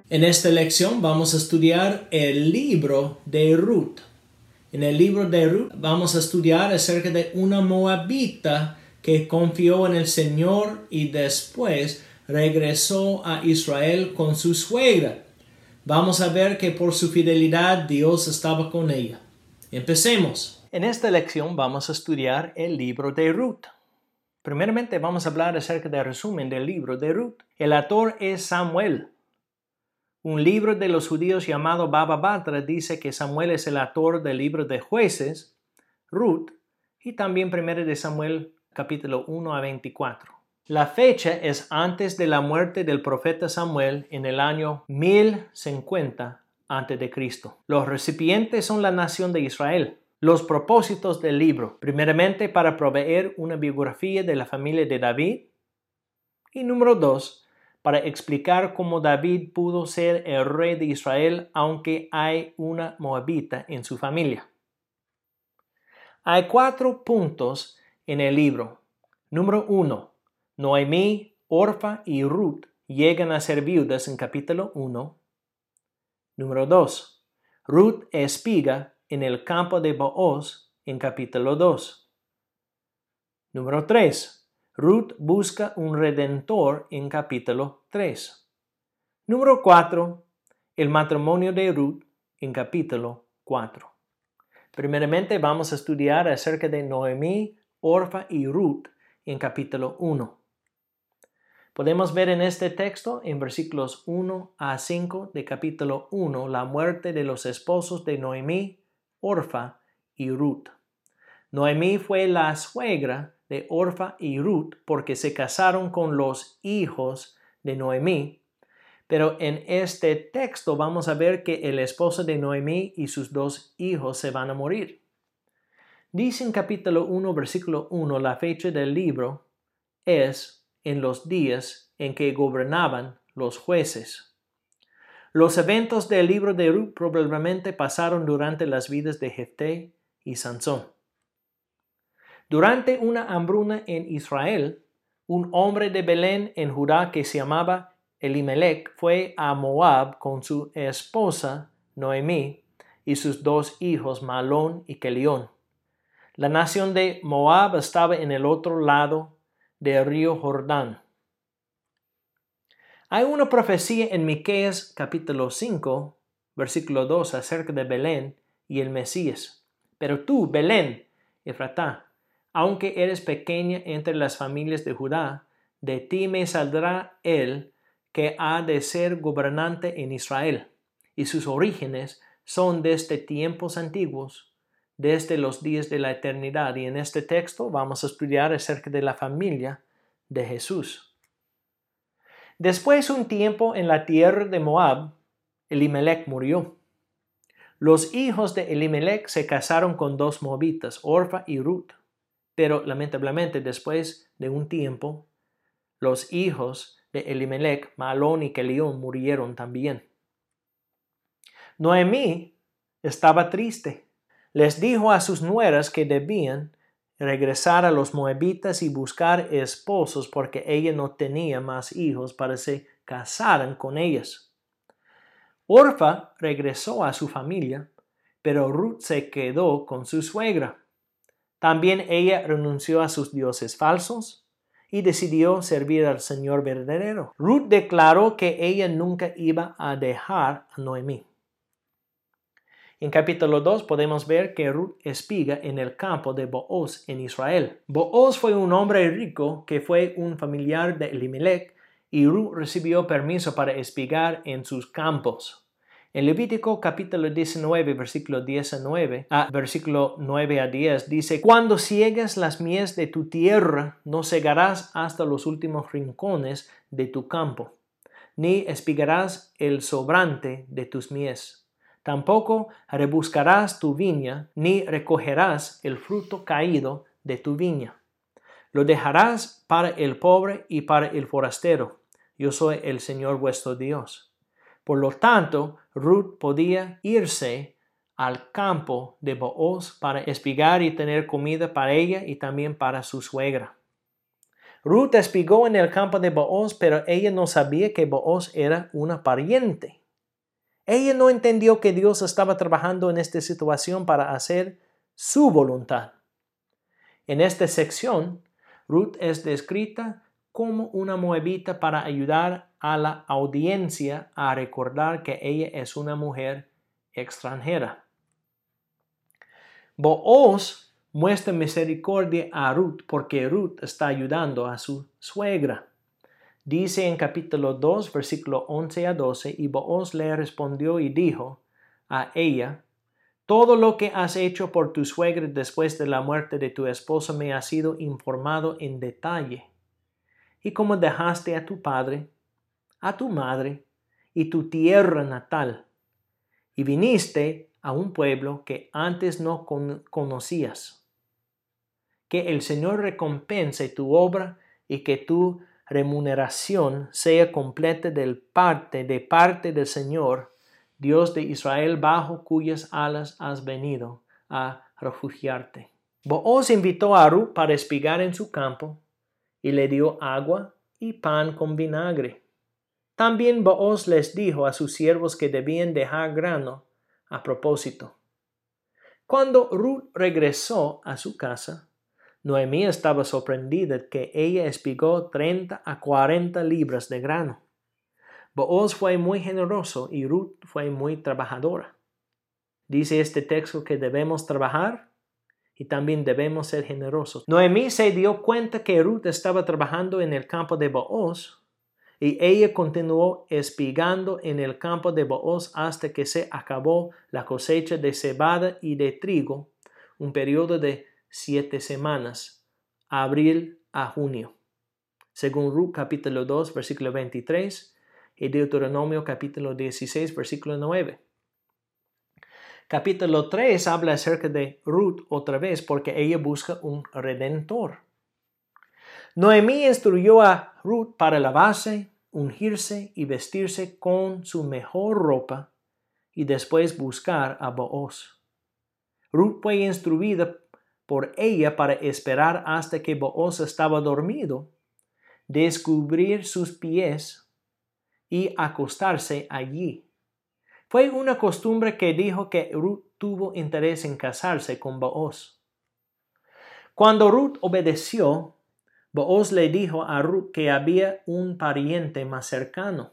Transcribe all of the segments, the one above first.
En esta lección vamos a estudiar el libro de Ruth. En el libro de Ruth vamos a estudiar acerca de una moabita que confió en el Señor y después regresó a Israel con su suegra. Vamos a ver que por su fidelidad Dios estaba con ella. Empecemos. En esta lección vamos a estudiar el libro de Ruth. Primeramente vamos a hablar acerca del resumen del libro de Ruth. El autor es Samuel. Un libro de los judíos llamado Baba Batra dice que Samuel es el autor del libro de Jueces, Ruth, y también 1 de Samuel capítulo 1 a 24. La fecha es antes de la muerte del profeta Samuel en el año 1050 a.C. Los recipientes son la nación de Israel. Los propósitos del libro, primeramente para proveer una biografía de la familia de David, y número 2, para explicar cómo David pudo ser el rey de Israel aunque hay una moabita en su familia. Hay 4 puntos en el libro. Número 1. Noemí, Orfa y Ruth llegan a ser viudas en capítulo 1. Número 2. Ruth espiga en el campo de Booz en capítulo 2. Número 3. Ruth busca un redentor en capítulo 3. Número 4. El matrimonio de Ruth en capítulo 4. Primeramente vamos a estudiar acerca de Noemí, Orfa y Ruth en capítulo 1. Podemos ver en este texto, en versículos 1 a 5 de capítulo 1, la muerte de los esposos de Noemí, Orfa y Ruth. Noemí fue la suegra de Orfa y Ruth porque se casaron con los hijos de Noemí, pero en este texto vamos a ver que el esposo de Noemí y sus 2 hijos se van a morir. Dice en capítulo 1, versículo 1, la fecha del libro es en los días en que gobernaban los jueces. Los eventos del libro de Ruth probablemente pasaron durante las vidas de Jefté y Sansón. Durante una hambruna en Israel, un hombre de Belén en Judá que se llamaba Elimelech fue a Moab con su esposa Noemí y sus 2 hijos Malón y Kelión. La nación de Moab estaba en el otro lado del río Jordán. Hay una profecía en Miqueas capítulo 5, versículo 2 acerca de Belén y el Mesías. Pero tú, Belén, Efratá, aunque eres pequeña entre las familias de Judá, de ti me saldrá él que ha de ser gobernante en Israel, y sus orígenes son desde tiempos antiguos, desde los días de la eternidad. Y en este texto vamos a estudiar acerca de la familia de Jesús. Después de un tiempo en la tierra de Moab, Elimelech murió. Los hijos de Elimelech se casaron con 2 moabitas, Orfa y Ruth. Pero lamentablemente después de un tiempo, los hijos de Elimelech, Malón y Kelión, murieron también. Noemí estaba triste. Les dijo a sus nueras que debían regresar a los moabitas y buscar esposos porque ella no tenía más hijos para que se casaran con ellas. Orfa regresó a su familia, pero Ruth se quedó con su suegra. También ella renunció a sus dioses falsos y decidió servir al Señor verdadero. Ruth declaró que ella nunca iba a dejar a Noemí. En capítulo 2 podemos ver que Ruth espiga en el campo de Booz en Israel. Booz fue un hombre rico que fue un familiar de Elimelech y Ruth recibió permiso para espigar en sus campos. En Levítico capítulo 19, versículo 19 a versículo 9 a 10 dice: Cuando ciegues las mies de tu tierra, no cegarás hasta los últimos rincones de tu campo, ni espigarás el sobrante de tus mies. Tampoco rebuscarás tu viña, ni recogerás el fruto caído de tu viña. Lo dejarás para el pobre y para el forastero. Yo soy el Señor vuestro Dios. Por lo tanto, Ruth podía irse al campo de Booz para espigar y tener comida para ella y también para su suegra. Ruth espigó en el campo de Booz, pero ella no sabía que Booz era una pariente. Ella no entendió que Dios estaba trabajando en esta situación para hacer su voluntad. En esta sección, Ruth es descrita como una moabita para ayudar a la audiencia a recordar que ella es una mujer extranjera. Booz muestra misericordia a Ruth porque Ruth está ayudando a su suegra. Dice en capítulo 2, versículo 11 a 12, y Booz le respondió y dijo a ella: todo lo que has hecho por tu suegra después de la muerte de tu esposo me ha sido informado en detalle. Y como dejaste a tu padre, a tu madre y tu tierra natal, y viniste a un pueblo que antes no conocías. Que el Señor recompense tu obra y que tu remuneración sea completa de parte del Señor, Dios de Israel, bajo cuyas alas has venido a refugiarte. Booz invitó a Ruth para espigar en su campo y le dio agua y pan con vinagre. También Booz les dijo a sus siervos que debían dejar grano a propósito. Cuando Ruth regresó a su casa, Noemí estaba sorprendida que ella espigó 30 a 40 libras de grano. Booz fue muy generoso y Ruth fue muy trabajadora. Dice este texto que debemos trabajar y también debemos ser generosos. Noemí se dio cuenta que Ruth estaba trabajando en el campo de Booz y ella continuó espigando en el campo de Booz hasta que se acabó la cosecha de cebada y de trigo, un periodo de 7 semanas, abril a junio, según Ruth capítulo 2, versículo 23 y Deuteronomio capítulo 16, versículo 9. Capítulo 3 habla acerca de Ruth otra vez porque ella busca un redentor. Noemí instruyó a Ruth para lavarse, ungirse y vestirse con su mejor ropa y después buscar a Booz. Ruth fue instruida por ella para esperar hasta que Booz estaba dormido, descubrir sus pies y acostarse allí. Fue una costumbre que dijo que Ruth tuvo interés en casarse con Booz. Cuando Ruth obedeció, Booz le dijo a Ruth que había un pariente más cercano.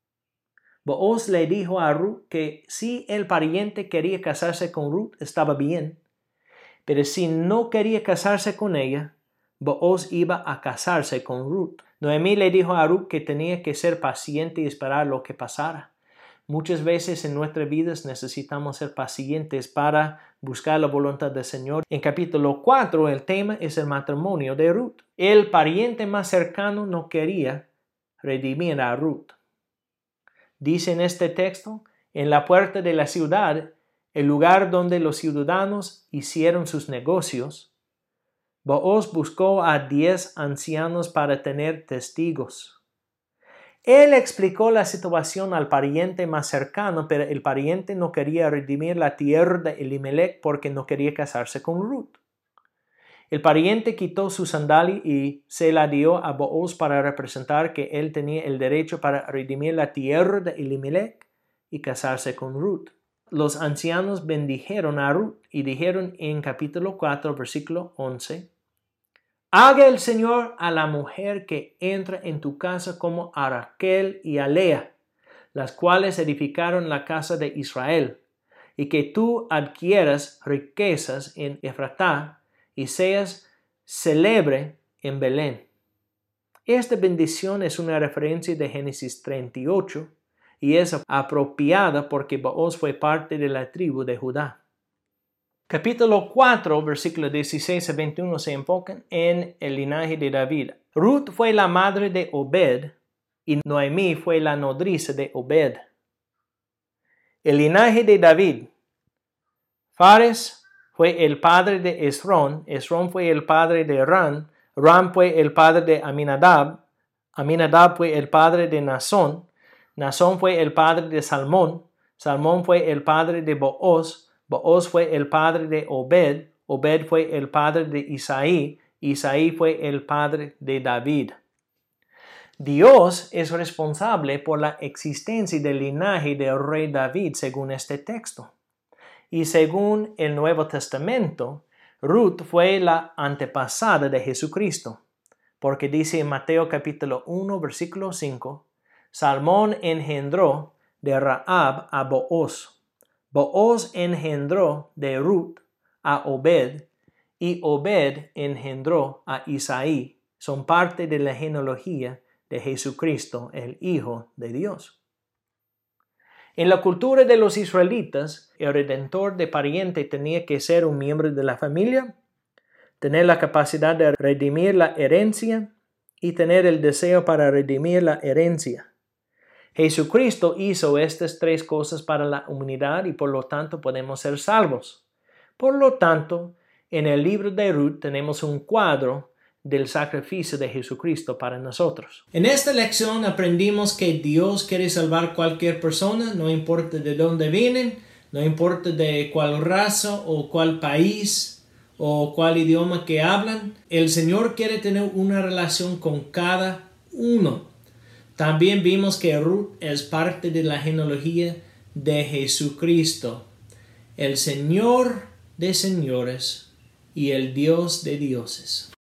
Booz le dijo a Ruth que si el pariente quería casarse con Ruth estaba bien, pero si no quería casarse con ella, Booz iba a casarse con Ruth. Noemí le dijo a Ruth que tenía que ser paciente y esperar lo que pasara. Muchas veces en nuestras vidas necesitamos ser pacientes para buscar la voluntad del Señor. En capítulo 4 el tema es el matrimonio de Ruth. El pariente más cercano no quería redimir a Ruth. Dice en este texto, en la puerta de la ciudad, el lugar donde los ciudadanos hicieron sus negocios, Booz buscó a 10 ancianos para tener testigos. Él explicó la situación al pariente más cercano, pero el pariente no quería redimir la tierra de Elimelech porque no quería casarse con Ruth. El pariente quitó su sandalia y se la dio a Booz para representar que él tenía el derecho para redimir la tierra de Elimelech y casarse con Ruth. Los ancianos bendijeron a Ruth y dijeron en capítulo 4, versículo 11, haga el Señor a la mujer que entra en tu casa como a Raquel y a Lea, las cuales edificaron la casa de Israel, y que tú adquieras riquezas en Efratá y seas célebre en Belén. Esta bendición es una referencia de Génesis 38 y es apropiada porque Booz fue parte de la tribu de Judá. Capítulo 4, versículos 16 a 21 se enfocan en el linaje de David. Ruth fue la madre de Obed y Noemí fue la nodriza de Obed. El linaje de David. Fares fue el padre de Esrón, Esrón fue el padre de Ram, Ram fue el padre de Aminadab, Aminadab fue el padre de Nasón, Nasón fue el padre de Salmón, Salmón fue el padre de Booz, Booz fue el padre de Obed, Obed fue el padre de Isaí, Isaí fue el padre de David. Dios es responsable por la existencia del linaje del rey David según este texto. Y según el Nuevo Testamento, Ruth fue la antepasada de Jesucristo, porque dice en Mateo capítulo 1, versículo 5, Salmón engendró de Rahab a Booz. Booz engendró de Ruth a Obed, y Obed engendró a Isaí. Son parte de la genealogía de Jesucristo, el Hijo de Dios. En la cultura de los israelitas, el redentor de pariente tenía que ser un miembro de la familia, tener la capacidad de redimir la herencia y tener el deseo para redimir la herencia. Jesucristo hizo estas tres cosas para la humanidad y por lo tanto podemos ser salvos. Por lo tanto, en el libro de Ruth tenemos un cuadro del sacrificio de Jesucristo para nosotros. En esta lección aprendimos que Dios quiere salvar cualquier persona, no importa de dónde vienen, no importa de cuál raza o cuál país o cuál idioma que hablan. El Señor quiere tener una relación con cada uno. También vimos que Ruth es parte de la genealogía de Jesucristo, el Señor de señores y el Dios de dioses.